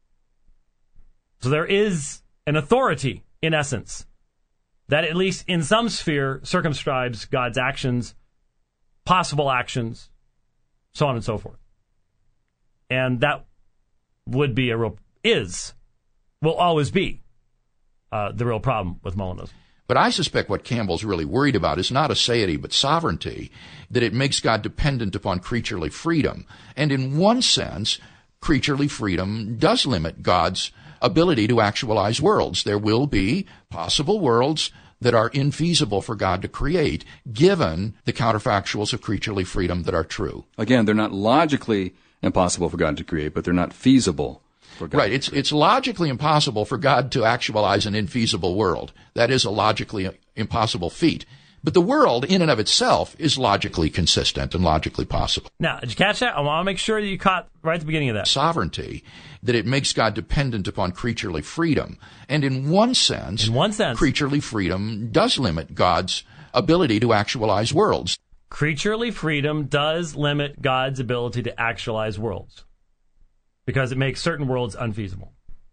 S1: So there is an authority, in essence, that at least in some sphere circumscribes God's actions, possible actions, so on and so forth. And that would be a real, is, will always be uh, the real problem with Molinism.
S4: But I suspect what Campbell's really worried about is not aseity but sovereignty, that it makes God dependent upon creaturely freedom. And in one sense, creaturely freedom does limit God's ability to actualize worlds. There will be possible worlds that are infeasible for God to create, given the counterfactuals of creaturely freedom that are true.
S3: Again, they're not logically impossible for God to create, but they're not feasible for God.
S4: Right. It's it's logically impossible for God to actualize an infeasible world. That is a logically impossible feat. But the world, in and of itself, is logically consistent and logically possible.
S1: Now, did you catch that? I want to make sure that you caught right at the beginning of that.
S4: Sovereignty, that it makes God dependent upon creaturely freedom. And in one sense,
S1: in one sense,
S4: creaturely freedom does limit God's ability to actualize worlds.
S1: Creaturely freedom does limit God's ability to actualize worlds, because it makes certain worlds unfeasible.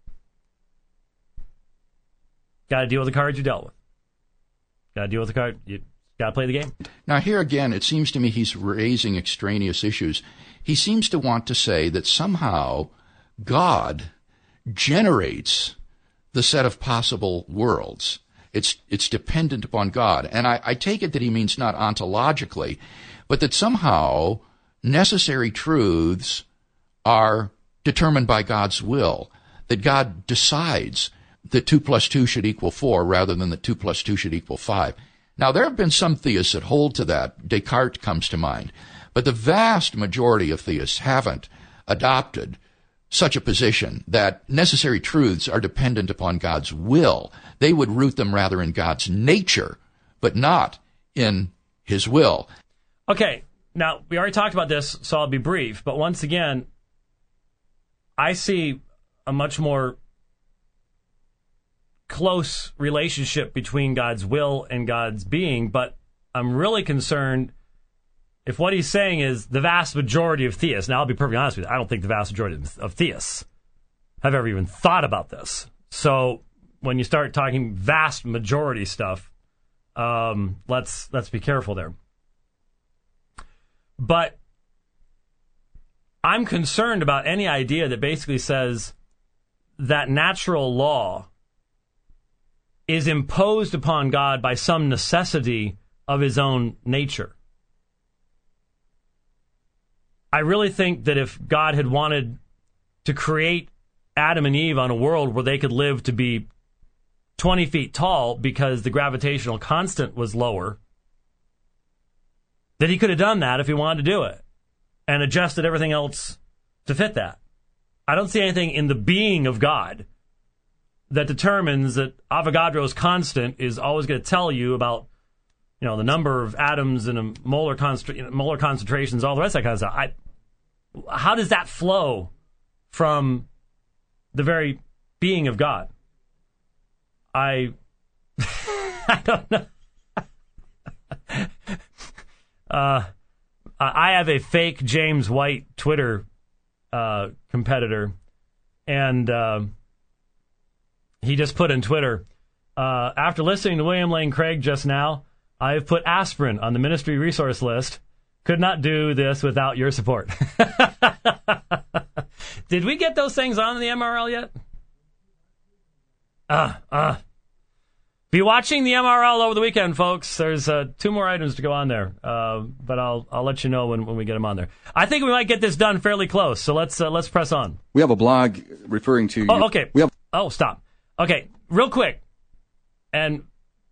S1: Got to deal with the cards you dealt with. Got to deal with the card. You got to play the game.
S4: Now, here again, it seems to me he's raising extraneous issues. He seems to want to say that somehow God generates the set of possible worlds. It's it's dependent upon God. And I, I take it that he means not ontologically, but that somehow necessary truths are determined by God's will, that God decides that two plus two should equal four rather than that two plus two should equal five. Now, there have been some theists that hold to that. Descartes comes to mind. But the vast majority of theists haven't adopted such a position that necessary truths are dependent upon God's will. They would root them rather in God's nature, but not in his will.
S1: Okay, now, we already talked about this, so I'll be brief. But once again, I see a much more close relationship between God's will and God's being, but I'm really concerned if what he's saying is the vast majority of theists. Now, I'll be perfectly honest with you, I don't think the vast majority of theists have ever even thought about this. So when you start talking vast majority stuff, um, let's let's be careful there. But I'm concerned about any idea that basically says that natural law is imposed upon God by some necessity of his own nature. I really think that if God had wanted to create Adam and Eve on a world where they could live to be twenty feet tall because the gravitational constant was lower, that he could have done that if he wanted to do it and adjusted everything else to fit that. I don't see anything in the being of God that determines that Avogadro's constant is always going to tell you about, you know, the number of atoms and a molar, concentra- molar concentrations, all the rest of that kind of stuff. I, how does that flow from the very being of God? I, I don't know. uh, I have a fake James White Twitter uh, competitor, and uh, he just put in Twitter, uh, after listening to William Lane Craig just now, I have put aspirin on the ministry resource list. Could not do this without your support. Did we get those things on the M R L yet? Uh, uh. Be watching the M R L over the weekend, folks. There's uh, two more items to go on there, uh, but I'll I'll let you know when, when we get them on there. I think we might get this done fairly close, so let's uh, let's press on.
S3: We have a blog referring to...
S1: Oh,
S3: you.
S1: okay.
S3: We have...
S1: Oh, stop. Okay, real quick. And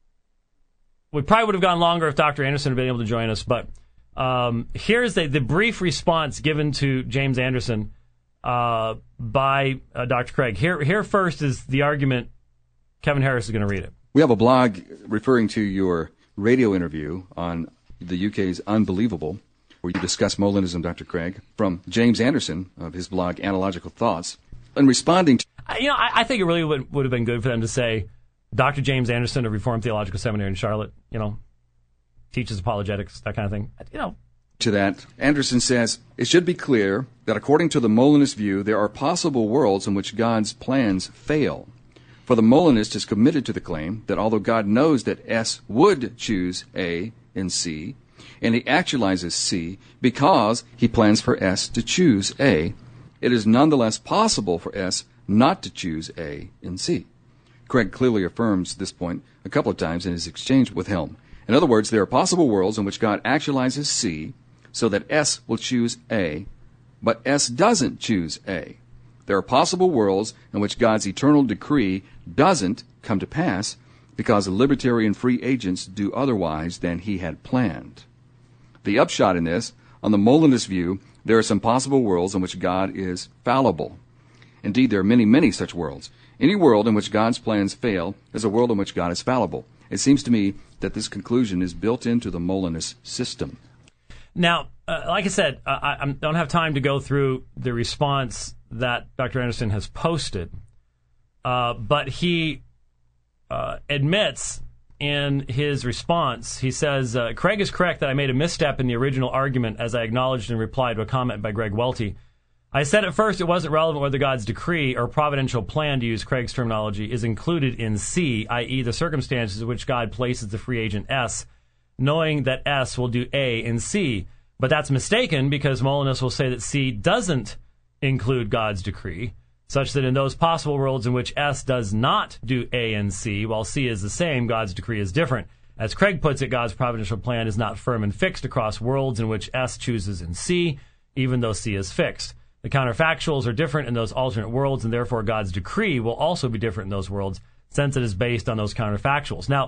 S1: we probably would have gone longer if Doctor Anderson had been able to join us, but um, here's the, the brief response given to James Anderson uh, by uh, Doctor Craig. Here, here first is the argument. Kevin Harris is going to read it.
S3: We have a blog referring to your radio interview on the U K's Unbelievable, where you discuss Molinism, Doctor Craig, from James Anderson of his blog Analogical Thoughts. In responding to...
S1: You know, I, I think it really would, would have been good for them to say, Doctor James Anderson of Reformed Theological Seminary in Charlotte, you know, teaches apologetics, that kind of thing. You know.
S3: To that, Anderson says, it should be clear that according to the Molinist view, there are possible worlds in which God's plans fail. For the Molinist is committed to the claim that although God knows that S would choose A and C, and he actualizes C because he plans for S to choose A, it is nonetheless possible for S not to choose A and C. Craig clearly affirms this point a couple of times in his exchange with Helm. In other words, there are possible worlds in which God actualizes C so that S will choose A, but S doesn't choose A. There are possible worlds in which God's eternal decree doesn't come to pass because the libertarian free agents do otherwise than he had planned. The upshot in this, on the Molinist view, there are some possible worlds in which God is fallible. Indeed, there are many, many such worlds. Any world in which God's plans fail is a world in which God is fallible. It seems to me that this conclusion is built into the Molinist system.
S1: Now, uh, like I said, uh, I, I don't have time to go through the response that Doctor Anderson has posted, uh, but he uh, admits in his response, he says, uh, Craig is correct that I made a misstep in the original argument as I acknowledged in reply to a comment by Greg Welty. I said at first it wasn't relevant whether God's decree or providential plan, to use Craig's terminology, is included in C, that is the circumstances in which God places the free agent S, knowing that S will do A and C. But that's mistaken because Molinists will say that C doesn't include God's decree, such that in those possible worlds in which S does not do A and C, while C is the same, God's decree is different. As Craig puts it, God's providential plan is not firm and fixed across worlds in which S chooses in C, even though C is fixed. The counterfactuals are different in those alternate worlds, and therefore God's decree will also be different in those worlds, since it is based on those counterfactuals. Now,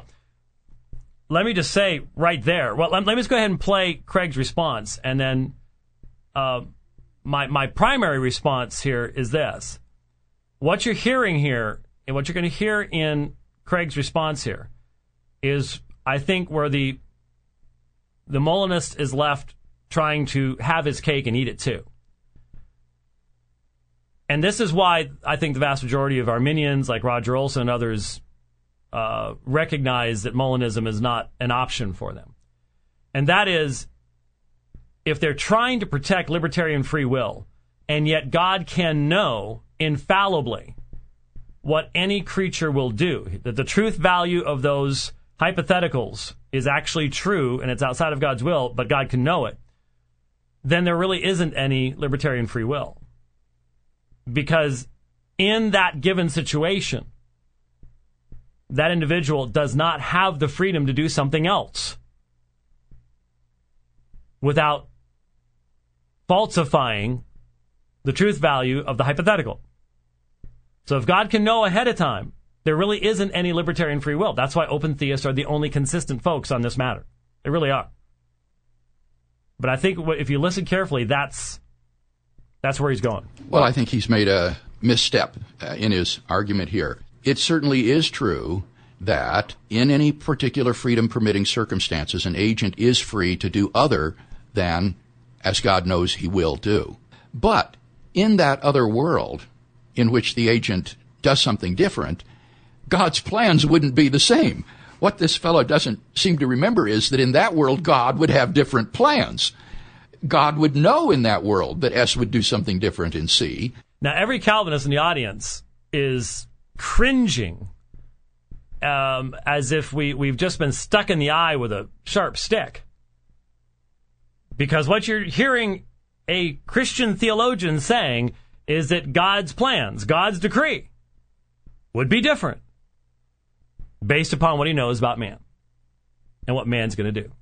S1: let me just say right there, well, let, let me just go ahead and play Craig's response, and then uh, my my primary response here is this. What you're hearing here, and what you're going to hear in Craig's response here, is, I think, where the the Molinist is left trying to have his cake and eat it too. And this is why I think the vast majority of Arminians, like Roger Olson and others, uh, recognize that Molinism is not an option for them. And that is, if they're trying to protect libertarian free will, and yet God can know infallibly what any creature will do, that the truth value of those hypotheticals is actually true and it's outside of God's will, but God can know it, then there really isn't any libertarian free will. Because in that given situation, that individual does not have the freedom to do something else without falsifying the truth value of the hypothetical. So if God can know ahead of time, there really isn't any libertarian free will. That's why open theists are the only consistent folks on this matter. They really are. But I think if you listen carefully, that's that's where he's going.
S4: Well, I think he's made a misstep uh, in his argument here. it certainly is true that in any particular freedom-permitting circumstances, an agent is free to do other than as God knows he will do. But in that other world in which the agent does something different, God's plans wouldn't be the same. What this fellow doesn't seem to remember is that in that world, God would have different plans. God would know in that world that S would do something different in C.
S1: Now, every Calvinist in the audience is cringing um, as if we, we've just been stuck in the eye with a sharp stick. Because what you're hearing a Christian theologian saying is that God's plans, God's decree, would be different based upon what he knows about man and what man's going to do.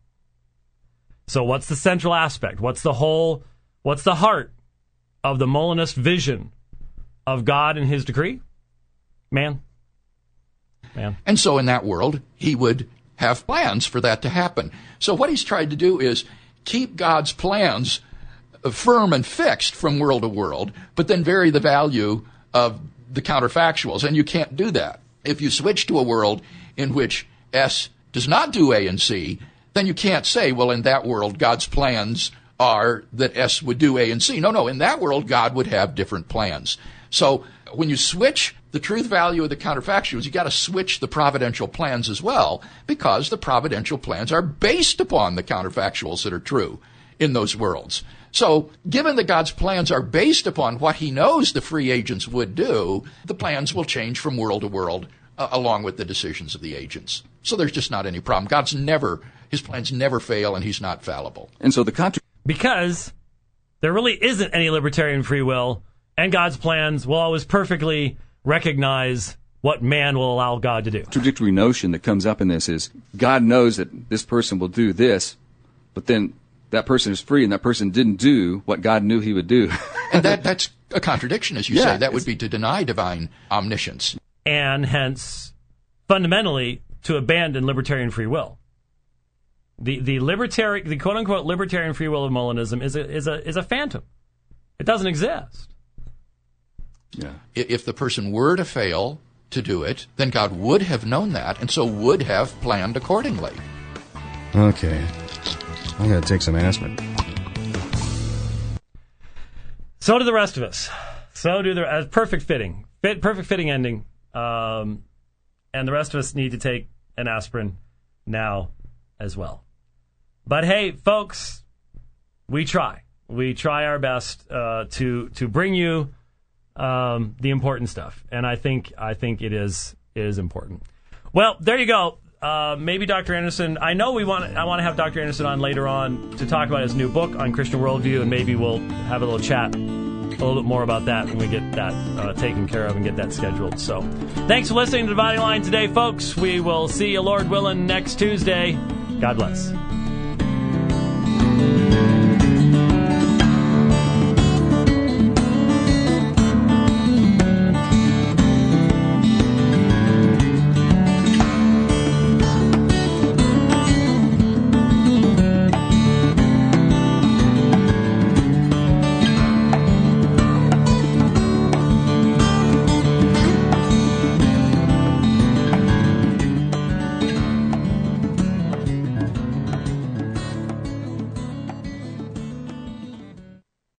S1: So what's the central aspect? What's the whole, what's the heart of the Molinist vision of God and his decree? Man. Man.
S4: And so in that world, he would have plans for that to happen. So what he's tried to do is keep God's plans firm and fixed from world to world, but then vary the value of the counterfactuals. And you can't do that. If you switch to a world in which S does not do A and C, then you can't say, well, in that world, God's plans are that S would do A and C. No, no, in that world, God would have different plans. So when you switch the truth value of the counterfactuals, you got to switch the providential plans as well, because the providential plans are based upon the counterfactuals that are true in those worlds. So given that God's plans are based upon what he knows the free agents would do, the plans will change from world to world uh, along with the decisions of the agents. So there's just not any problem. God's never, his plans never fail, and he's not fallible.
S3: And so the contra-
S1: Because there really isn't any libertarian free will, and God's plans will always perfectly recognize what man will allow God to do.
S3: contradictory notion that comes up in this is God knows that this person will do this, but then that person is free and that person didn't do what God knew he would do.
S4: And that, that's a contradiction, as you
S3: Yeah,
S4: say. That would be to deny divine omniscience.
S1: And hence, fundamentally, to abandon libertarian free will. The the libertarian, the quote unquote libertarian free will of Molinism is a is a is a phantom. It doesn't exist.
S3: Yeah.
S4: If the person were to fail to do it, then God would have known that, and so would have planned accordingly.
S6: Okay. I'm going to take some aspirin.
S1: So do the rest of us. So do the uh, perfect fitting, fit, perfect fitting ending. Um, and the rest of us need to take an aspirin now as well. But hey, folks, we try. We try our best uh, to to bring you um, the important stuff, and I think I think it is it is important. Well, there you go. Uh, maybe Doctor Anderson. I know we want. I want to have Doctor Anderson on later on to talk about his new book on Christian worldview, and maybe we'll have a little chat, a little bit more about that when we get that uh, taken care of and get that scheduled. So, thanks for listening to Dividing Line today, folks. We will see you, Lord willing, next Tuesday. God bless.